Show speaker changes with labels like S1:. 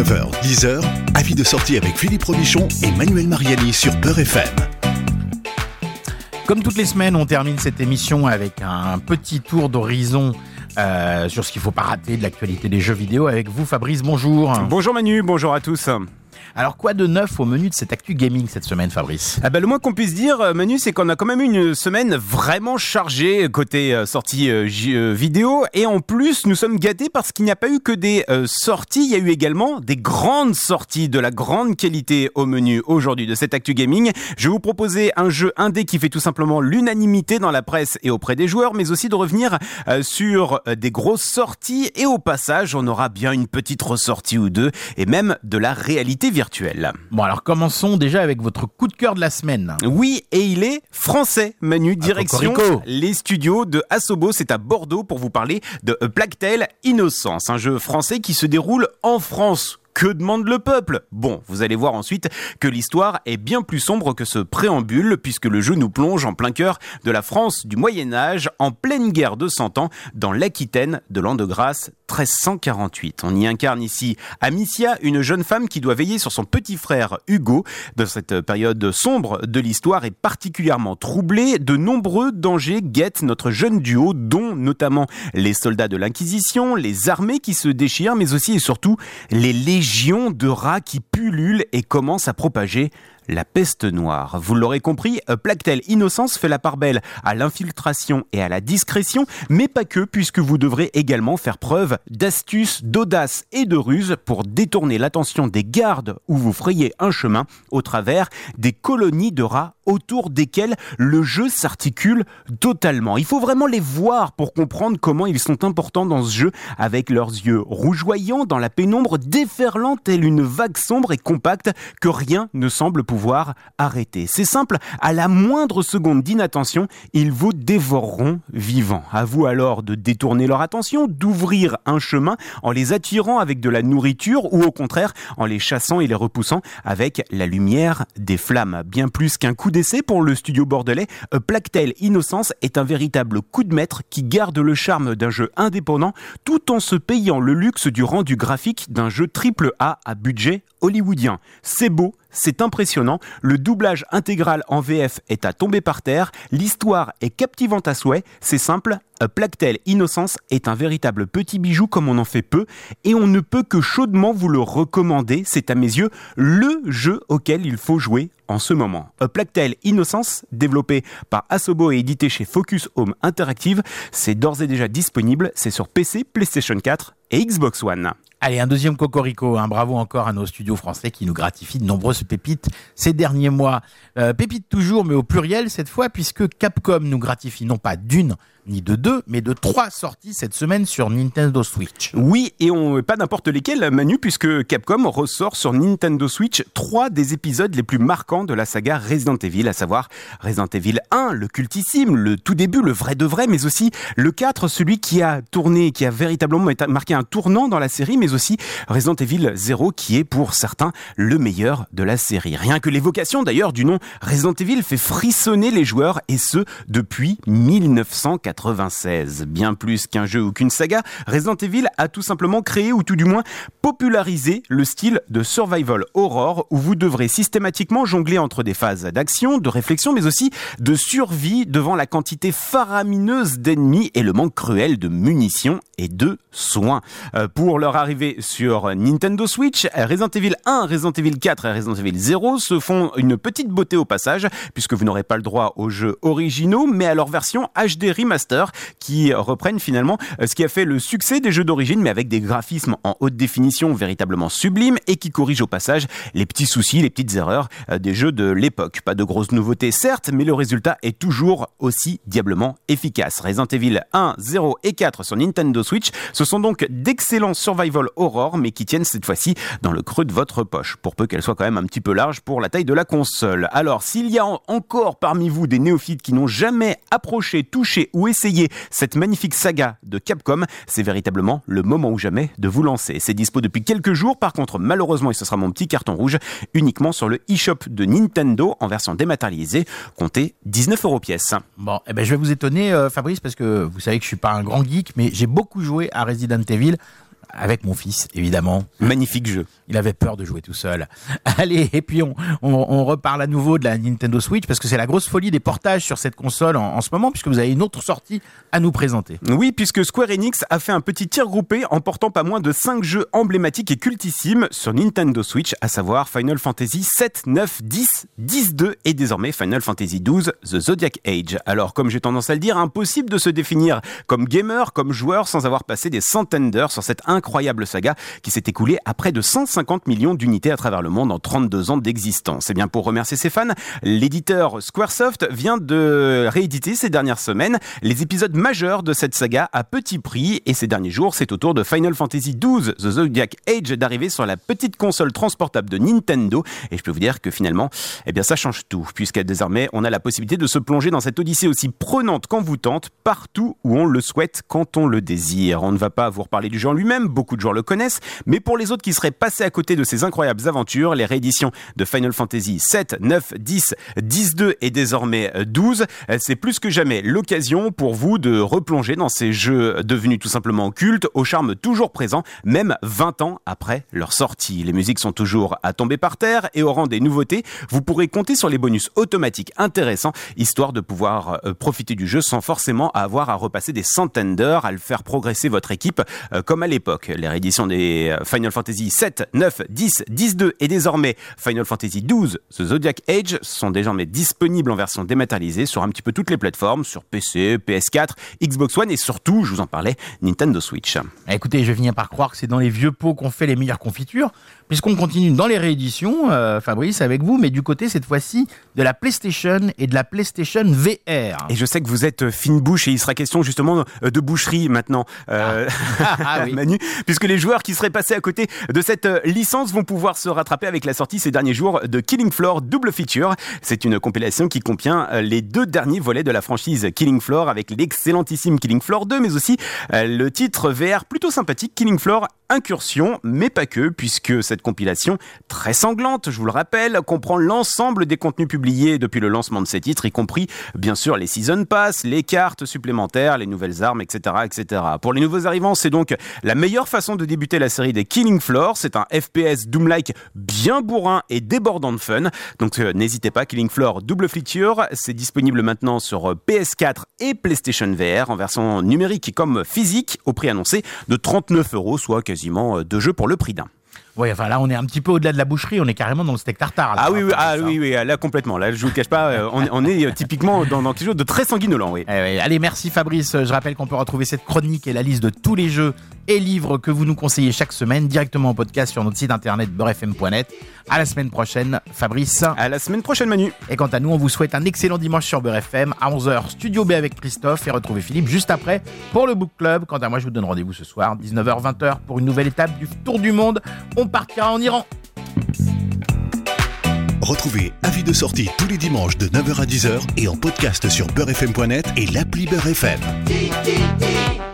S1: 9h, 10h, avis de sortie avec Philippe Robichon et Manuel Mariani sur Beurre FM.
S2: Comme toutes les semaines, on termine cette émission avec un petit tour d'horizon sur ce qu'il ne faut pas rater de l'actualité des jeux vidéo avec vous, Fabrice. Bonjour.
S3: Bonjour Manu, bonjour à tous.
S2: Alors, quoi de neuf au menu de cette actu gaming cette semaine, Fabrice ?
S3: Le moins qu'on puisse dire, Manu, c'est qu'on a quand même eu une semaine vraiment chargée côté sortie vidéo. Et en plus, nous sommes gâtés parce qu'il n'y a pas eu que des sorties. Il y a eu également des grandes sorties de la grande qualité au menu aujourd'hui de cette actu gaming. Je vais vous proposer un jeu indé qui fait tout simplement l'unanimité dans la presse et auprès des joueurs, mais aussi de revenir sur des grosses sorties. Et au passage, on aura bien une petite ressortie ou deux et même de la réalité virtuelle.
S2: Bon, alors commençons déjà avec votre coup de cœur de la semaine.
S3: Oui, et il est français, Manu, direction
S2: Cocorico.
S3: Les studios de Asobo, c'est à Bordeaux pour vous parler de A Plague Tale: Innocence, un jeu français qui se déroule en France. Que demande le peuple ? Bon, vous allez voir ensuite que l'histoire est bien plus sombre que ce préambule, puisque le jeu nous plonge en plein cœur de la France du Moyen-Âge, en pleine guerre de 100 ans, dans l'Aquitaine de l'an de grâce 1348. On y incarne ici Amicia, une jeune femme qui doit veiller sur son petit frère Hugo. Dans cette période sombre de l'histoire et particulièrement troublée, de nombreux dangers guettent notre jeune duo, dont notamment les soldats de l'Inquisition, les armées qui se déchirent, mais aussi et surtout les légions de rats qui pullulent et commencent à propager la peste noire. Vous l'aurez compris, A Plague Tale: Innocence fait la part belle à l'infiltration et à la discrétion, mais pas que, puisque vous devrez également faire preuve d'astuce, d'audace et de ruse pour détourner l'attention des gardes où vous frayez un chemin au travers des colonies de rats autour desquels le jeu s'articule totalement. Il faut vraiment les voir pour comprendre comment ils sont importants dans ce jeu, avec leurs yeux rougeoyants dans la pénombre, déferlant telle une vague sombre et compacte que rien ne semble pouvoir arrêter. C'est simple, à la moindre seconde d'inattention, ils vous dévoreront vivants. À vous alors de détourner leur attention, d'ouvrir un chemin en les attirant avec de la nourriture ou au contraire en les chassant et les repoussant avec la lumière des flammes. Bien plus qu'un coup d'essai pour le studio bordelais, A Plague Tale: Innocence est un véritable coup de maître qui garde le charme d'un jeu indépendant tout en se payant le luxe du rendu graphique d'un jeu AAA à budget hollywoodien. C'est beau, c'est impressionnant, le doublage intégral en VF est à tomber par terre, l'histoire est captivante à souhait, c'est simple, A Plague Tale: Innocence est un véritable petit bijou comme on en fait peu, et on ne peut que chaudement vous le recommander, c'est à mes yeux le jeu auquel il faut jouer en ce moment. A Plague Tale: Innocence, développé par Asobo et édité chez Focus Home Interactive, c'est d'ores et déjà disponible, c'est sur PC, PlayStation 4 et Xbox One.
S2: Allez, un deuxième cocorico, bravo encore à nos studios français qui nous gratifient de nombreuses pépites ces derniers mois. Pépites toujours, mais au pluriel cette fois, puisque Capcom nous gratifie non pas d'une, ni de deux, mais de 3 sorties cette semaine sur Nintendo Switch.
S3: Oui, et pas n'importe lesquels, Manu, puisque Capcom ressort sur Nintendo Switch 3 des épisodes les plus marquants de la saga Resident Evil, à savoir Resident Evil 1, le cultissime, le tout début, le vrai de vrai, mais aussi le 4, celui qui a véritablement marqué un tournant dans la série, mais aussi Resident Evil 0, qui est pour certains le meilleur de la série. Rien que l'évocation d'ailleurs du nom Resident Evil fait frissonner les joueurs, et ce depuis 1996. Bien plus qu'un jeu ou qu'une saga, Resident Evil a tout simplement créé ou tout du moins popularisé le style de survival horror où vous devrez systématiquement jongler entre des phases d'action, de réflexion, mais aussi de survie devant la quantité faramineuse d'ennemis et le manque cruel de munitions et de soins. Pour leur arrivée sur Nintendo Switch, Resident Evil 1, Resident Evil 4 et Resident Evil 0 se font une petite beauté au passage, puisque vous n'aurez pas le droit aux jeux originaux, mais à leur version HD Remaster, qui reprennent finalement ce qui a fait le succès des jeux d'origine, mais avec des graphismes en haute définition véritablement sublimes, et qui corrigent au passage les petits soucis, les petites erreurs des jeux de l'époque. Pas de grosses nouveautés certes, mais le résultat est toujours aussi diablement efficace. Resident Evil 1, 0 et 4 sur Nintendo Switch, ce sont donc d'excellents survival horror, mais qui tiennent cette fois-ci dans le creux de votre poche, pour peu qu'elle soit quand même un petit peu large pour la taille de la console. Alors, s'il y a encore parmi vous des néophytes qui n'ont jamais approché, touché ou essayé cette magnifique saga de Capcom, c'est véritablement le moment ou jamais de vous lancer. C'est dispo depuis quelques jours, par contre, malheureusement, et ce sera mon petit carton rouge, uniquement sur le eShop de Nintendo en version dématérialisée, comptez 19€ pièce.
S2: Bon, je vais vous étonner, Fabrice, parce que vous savez que je suis pas un grand geek, mais j'ai beaucoup joué à Resident Evil. avec mon fils, évidemment.
S3: Magnifique jeu.
S2: Il avait peur de jouer tout seul. Allez, et puis on reparle à nouveau de la Nintendo Switch parce que c'est la grosse folie des portages sur cette console en ce moment puisque vous avez une autre sortie à nous présenter.
S3: Oui, puisque Square Enix a fait un petit tir groupé en portant pas moins de 5 jeux emblématiques et cultissimes sur Nintendo Switch, à savoir Final Fantasy 7, 9, 10, 10-2 et désormais Final Fantasy 12, The Zodiac Age. Alors, comme j'ai tendance à le dire, impossible de se définir comme gamer, comme joueur sans avoir passé des centaines d'heures sur cette incroyable saga qui s'est écoulée à près de 150 millions d'unités à travers le monde en 32 ans d'existence. Et bien pour remercier ses fans, l'éditeur Squaresoft vient de rééditer ces dernières semaines les épisodes majeurs de cette saga à petit prix et ces derniers jours, c'est au tour de Final Fantasy 12, The Zodiac Age d'arriver sur la petite console transportable de Nintendo et je peux vous dire que finalement, eh bien ça change tout puisque désormais on a la possibilité de se plonger dans cette odyssée aussi prenante qu'envoûtante partout où on le souhaite quand on le désire. On ne va pas vous reparler du jeu en lui-même, beaucoup de joueurs le connaissent, mais pour les autres qui seraient passés à côté de ces incroyables aventures, les rééditions de Final Fantasy 7, 9, 10, 10-2 et désormais 12, c'est plus que jamais l'occasion pour vous de replonger dans ces jeux devenus tout simplement cultes, au charme toujours présent, même 20 ans après leur sortie. Les musiques sont toujours à tomber par terre et au rang des nouveautés, vous pourrez compter sur les bonus automatiques intéressants, histoire de pouvoir profiter du jeu sans forcément avoir à repasser des centaines d'heures, à le faire progresser votre équipe comme à l'époque. Les rééditions des Final Fantasy 7, 9, 10, 10-2 et désormais Final Fantasy 12, The Zodiac Age sont désormais disponibles en version dématérialisée sur un petit peu toutes les plateformes, sur PC, PS4, Xbox One et surtout, je vous en parlais, Nintendo Switch.
S2: Écoutez, je vais finir par croire que c'est dans les vieux pots qu'on fait les meilleures confitures, puisqu'on continue dans les rééditions, Fabrice, avec vous, mais du côté, cette fois-ci, de la PlayStation et de la PlayStation VR.
S3: Et je sais que vous êtes fine bouche et il sera question justement de boucherie maintenant,
S2: oui.
S3: Manu, puisque les joueurs qui seraient passés à côté de cette licence vont pouvoir se rattraper avec la sortie ces derniers jours de Killing Floor Double Feature. C'est une compilation qui contient les 2 derniers volets de la franchise Killing Floor avec l'excellentissime Killing Floor 2, mais aussi le titre VR plutôt sympathique Killing Floor Incursion, mais pas que, puisque cette compilation très sanglante, je vous le rappelle, comprend l'ensemble des contenus publiés depuis le lancement de ces titres, y compris bien sûr les Season Pass, les cartes supplémentaires, les nouvelles armes, etc., etc. Pour les nouveaux arrivants, c'est donc la meilleure façon de débuter la série des Killing Floor. C'est un FPS Doom-like bien bourrin et débordant de fun. Donc n'hésitez pas, Killing Floor Double Feature, c'est disponible maintenant sur PS4 et PlayStation VR en version numérique comme physique au prix annoncé de 39€, soit quasiment 2 jeux pour le prix d'un.
S2: Oui, enfin là, on est un petit peu au-delà de la boucherie, on est carrément dans le steak tartare. Là,
S3: oui, là complètement. Là, je vous cache pas, on est typiquement dans quelque chose de très sanguinolent, oui.
S2: Allez, merci Fabrice. Je rappelle qu'on peut retrouver cette chronique et la liste de tous les jeux et livres que vous nous conseillez chaque semaine directement en podcast sur notre site internet beurrefm.net. À la semaine prochaine, Fabrice.
S3: À la semaine prochaine, Manu.
S2: Et quant à nous, on vous souhaite un excellent dimanche sur Beurre FM à 11h, Studio B avec Christophe et retrouvez Philippe juste après pour le Book Club. Quant à moi, je vous donne rendez-vous ce soir, 19h-20h pour une nouvelle étape du Tour du Monde. On partira en Iran.
S1: Retrouvez Avis de sortie tous les dimanches de 9h à 10h et en podcast sur beurrefm.net et l'appli Beurre FM.